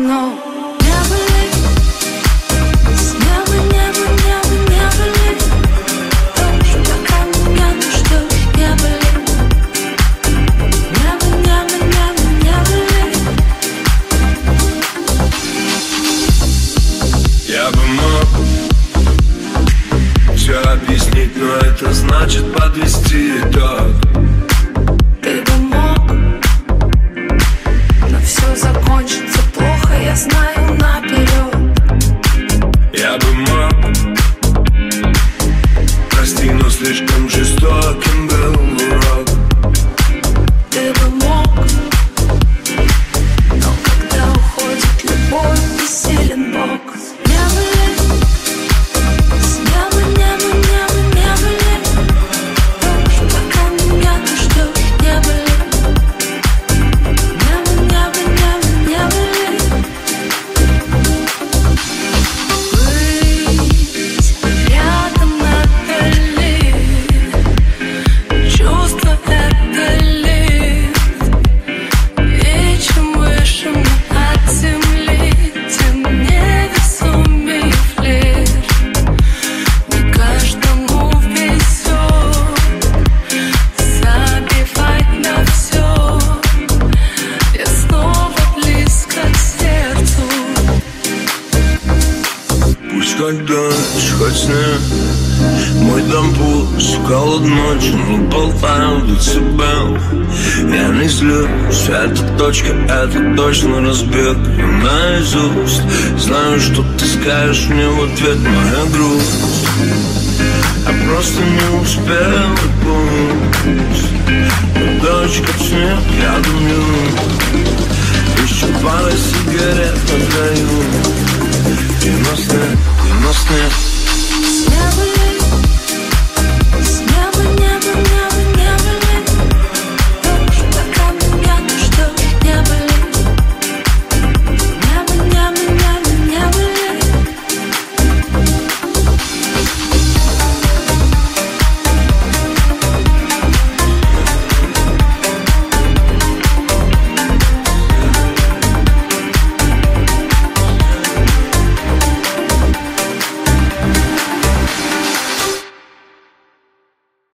окно. Небо ли, с неба небо, небо, небо ли, дождь, пока меня не ждешь. Небо ли, небо, небо, небо, небо ли. Я бы мог все объяснить, но это значит подвести итог. Ты бы мог, но все закончится плохо, я знаю наперед. Я бы мог, прости, но слишком жестоким был урок. Ты бы мог, но когда уходит любовь, бессилен Бог. Небо ли, с неба небо, небо, небо ли, дождь, пока меня не ждешь. Небо ли, небо, небо, небо, небо ли. Быть рядом это ли, чувство это ли. И чем выше мы от земли, тем невесомее флир. Не каждому везет забивать на все. Я снова близко к сердцу. Пусть хоть дождь, хоть снег, мой дом пуст, холод ночи, не болтаю до тебя. Я не злюсь, эта точка, это точно разбег. Я наизусть знаю, что ты скажешь мне в ответ. Моя грусть, я просто не успел, и пусть но дождь, как снег, я дымлю. Еще пара сигарет на краю. И на снег, и на снег. С неба ли,